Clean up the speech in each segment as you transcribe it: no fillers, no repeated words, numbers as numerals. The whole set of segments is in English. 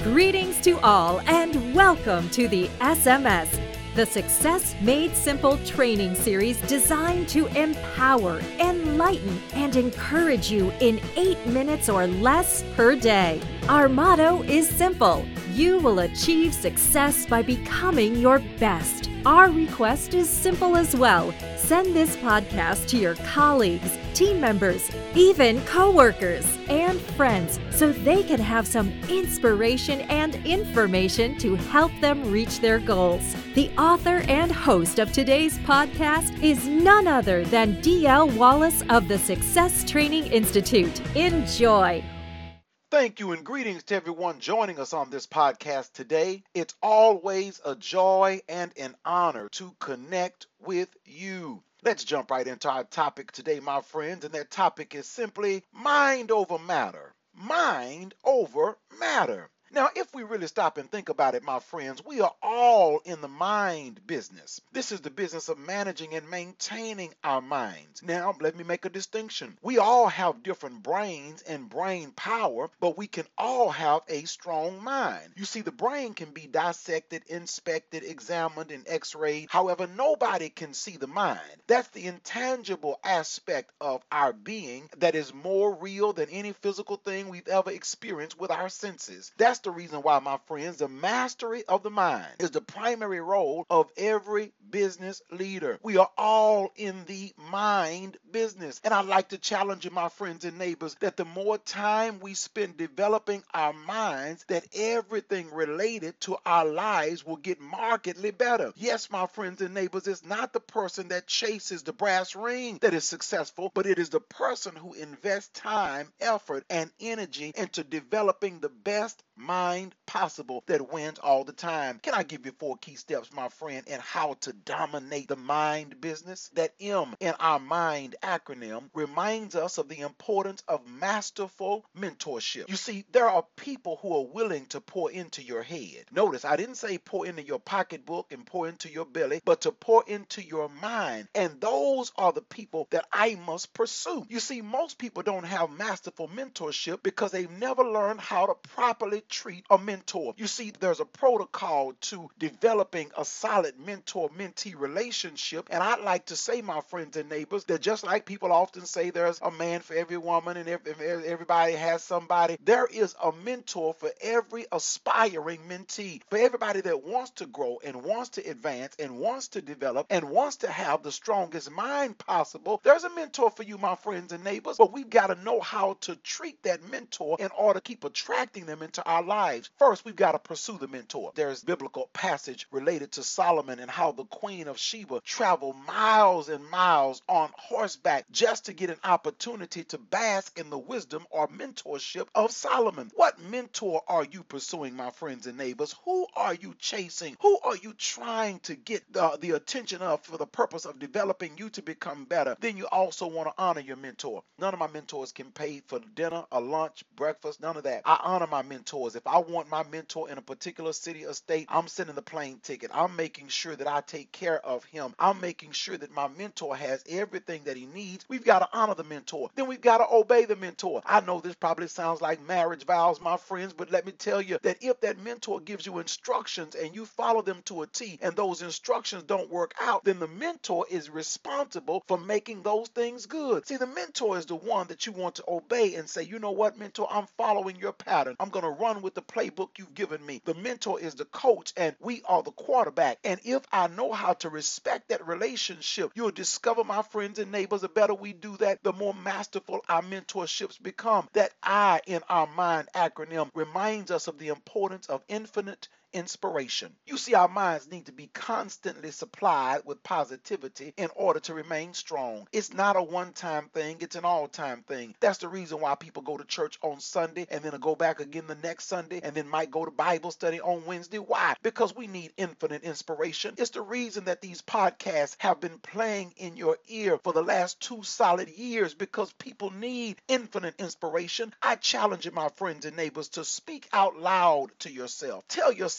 Greetings to all and welcome to the SMS, the Success Made Simple training series designed to empower, enlighten, and encourage you in 8 minutes or less per day. Our motto is simple: you will achieve success by becoming your best. Our request is simple as well. Send this podcast to your colleagues, team members, even coworkers, and friends so they can have some inspiration and information to help them reach their goals. The author and host of today's podcast is none other than D.L. Wallace of the Success Training Institute. Enjoy. Thank you and greetings to everyone joining us on this podcast today. It's always a joy and an honor to connect with you. Let's jump right into our topic today, my friends, and that topic is simply mind over matter. Mind over matter. Now, if we really stop and think about it, my friends, we are all in the mind business. This is the business of managing and maintaining our minds. Now, let me make a distinction. We all have different brains and brain power, but we can all have a strong mind. You see, the brain can be dissected, inspected, examined, and x-rayed. However, nobody can see the mind. That's the intangible aspect of our being that is more real than any physical thing we've ever experienced with our senses. That's the reason why, my friends, the mastery of the mind is the primary role of every business leader. We are all in the mind business. And I'd like to challenge you, my friends and neighbors, that the more time we spend developing our minds, that everything related to our lives will get markedly better. Yes, my friends and neighbors, it's not the person that chases the brass ring that is successful, but it is the person who invests time, effort, and energy into developing the best mind possible that wins all the time. Can I give you 4 key steps, my friend, in how to dominate the mind business? That M in our mind acronym reminds us of the importance of masterful mentorship. You see, there are people who are willing to pour into your head. Notice, I didn't say pour into your pocketbook and pour into your belly, but to pour into your mind. And those are the people that I must pursue. You see, most people don't have masterful mentorship because they've never learned how to properly treat a mentor. You see, there's a protocol to developing a solid mentor-mentee relationship, and I'd like to say, my friends and neighbors, that just like people often say there's a man for every woman and everybody has somebody, there is a mentor for every aspiring mentee. For everybody that wants to grow and wants to advance and wants to develop and wants to have the strongest mind possible, there's a mentor for you, my friends and neighbors, but we've got to know how to treat that mentor in order to keep attracting them into our lives. First, we've got to pursue the mentor. There's biblical passage related to Solomon and how the Queen of Sheba traveled miles and miles on horseback just to get an opportunity to bask in the wisdom or mentorship of Solomon. What mentor are you pursuing, my friends and neighbors? Who are you chasing? Who are you trying to get the attention of for the purpose of developing you to become better? Then you also want to honor your mentor. None of my mentors can pay for dinner, a lunch, breakfast, none of that. I honor my mentors. If I want my mentor in a particular city or state, I'm sending the plane ticket. I'm making sure that I take care of him. I'm making sure that my mentor has everything that he needs. We've got to honor the mentor. Then we've got to obey the mentor. I know this probably sounds like marriage vows, my friends, but let me tell you that if that mentor gives you instructions and you follow them to a T and those instructions don't work out, then the mentor is responsible for making those things good. See, the mentor is the one that you want to obey and say, you know what, mentor, I'm following your pattern. I'm going to run with the playbook you've given me. The mentor is the coach and we are the quarterback. And if I know how to respect that relationship, you'll discover, my friends and neighbors, the better we do that, the more masterful our mentorships become. That I in our mind acronym reminds us of the importance of infinite inspiration. You see, our minds need to be constantly supplied with positivity in order to remain strong. It's not a one-time thing, it's an all-time thing. That's the reason why people go to church on Sunday and then go back again the next Sunday and then might go to Bible study on Wednesday. Why? Because we need infinite inspiration. It's the reason that these podcasts have been playing in your ear for the last 2 solid years, because people need infinite inspiration. I challenge you, my friends and neighbors, to speak out loud to yourself. Tell yourself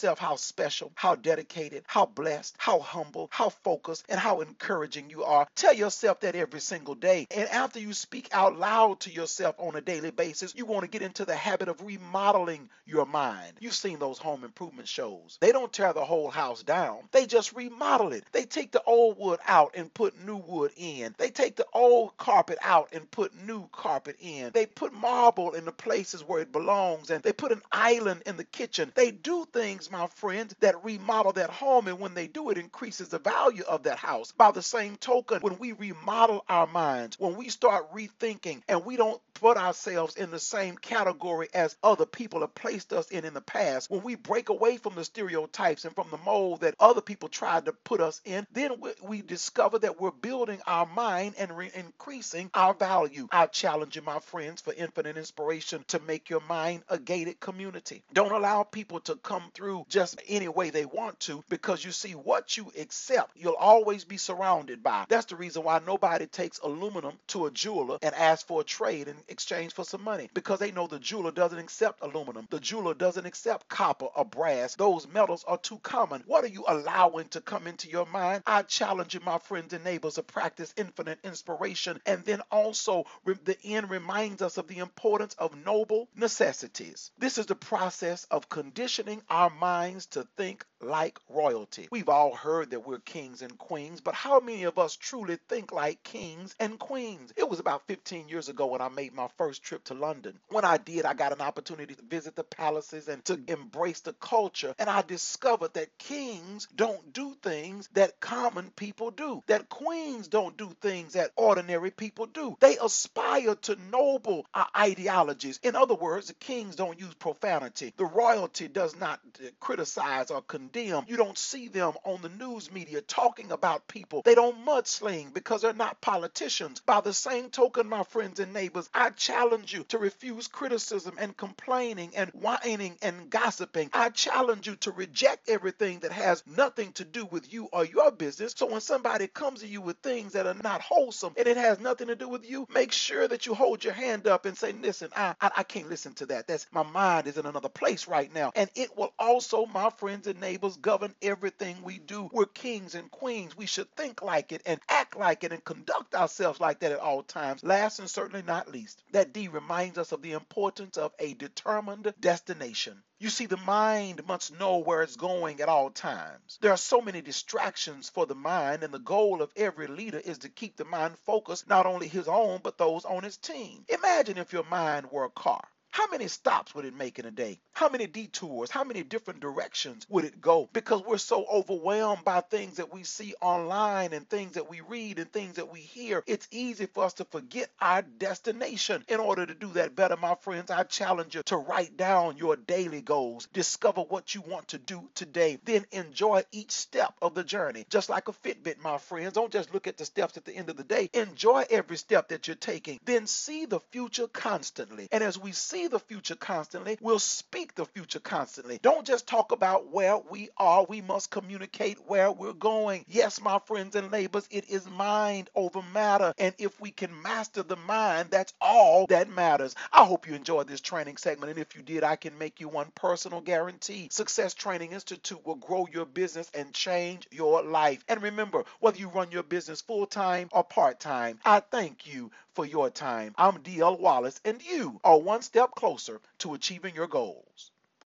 yourself how special, how dedicated, how blessed, how humble, how focused, and how encouraging you are. Tell yourself that every single day. And after you speak out loud to yourself on a daily basis, you want to get into the habit of remodeling your mind. You've seen those home improvement shows. They don't tear the whole house down. They just remodel it. They take the old wood out and put new wood in. They take the old carpet out and put new carpet in. They put marble in the places where it belongs, and they put an island in the kitchen. They do things, my friends, that remodel that home, and when they do, it increases the value of that house. By the same token, when we remodel our minds, when we start rethinking and we don't put ourselves in the same category as other people have placed us in the past, when we break away from the stereotypes and from the mold that other people tried to put us in, then we discover that we're building our mind and increasing our value. I challenge you, my friends, for infinite inspiration, to make your mind a gated community. Don't allow people to come through just any way they want to, because you see, what you accept, you'll always be surrounded by. That's the reason why nobody takes aluminum to a jeweler and asks for a trade in exchange for some money, because they know the jeweler doesn't accept aluminum. The jeweler doesn't accept copper or brass. Those metals are too common. What are you allowing to come into your mind? I challenge you, my friends and neighbors, to practice infinite inspiration. And then also, the end reminds us of the importance of noble necessities. This is the process of conditioning our minds to think like royalty. We've all heard that we're kings and queens, but how many of us truly think like kings and queens? It was about 15 years ago when I made my first trip to London. When I did, I got an opportunity to visit the palaces and to embrace the culture, and I discovered that kings don't do things that common people do, that queens don't do things that ordinary people do. They aspire to noble ideologies. In other words, the kings don't use profanity. The royalty does not criticize or condemn. You don't see them on the news media talking about people. They don't mudsling because they're not politicians. By the same token, my friends and neighbors, I challenge you to refuse criticism and complaining and whining and gossiping. I challenge you to reject everything that has nothing to do with you or your business. So when somebody comes to you with things that are not wholesome and it has nothing to do with you, make sure that you hold your hand up and say, listen, I can't listen to that. That's, my mind is in another place right now. And it will also, my friends and neighbors, govern everything we do. We're kings and queens. We should think like it and act like it and conduct ourselves like that at all times. Last and certainly not least, that D reminds us of the importance of a determined destination. You see, the mind must know where it's going at all times. There are so many distractions for the mind, and the goal of every leader is to keep the mind focused, not only his own, but those on his team. Imagine if your mind were a car. How many stops would it make in a day? How many detours? How many different directions would it go? Because we're so overwhelmed by things that we see online and things that we read and things that we hear. It's easy for us to forget our destination. In order to do that better, my friends, I challenge you to write down your daily goals. Discover what you want to do today. Then enjoy each step of the journey. Just like a Fitbit, my friends. Don't just look at the steps at the end of the day. Enjoy every step that you're taking. Then see the future constantly. And as we see the future constantly, we'll speak the future constantly. Don't just talk about where we are. We must communicate where we're going. Yes, my friends and neighbors, it is mind over matter. And if we can master the mind, that's all that matters. I hope you enjoyed this training segment. And if you did, I can make you one personal guarantee. Success Training Institute will grow your business and change your life. And remember, whether you run your business full-time or part-time, I thank you for your time. I'm DL Wallace, and you are one step closer to achieving your goals.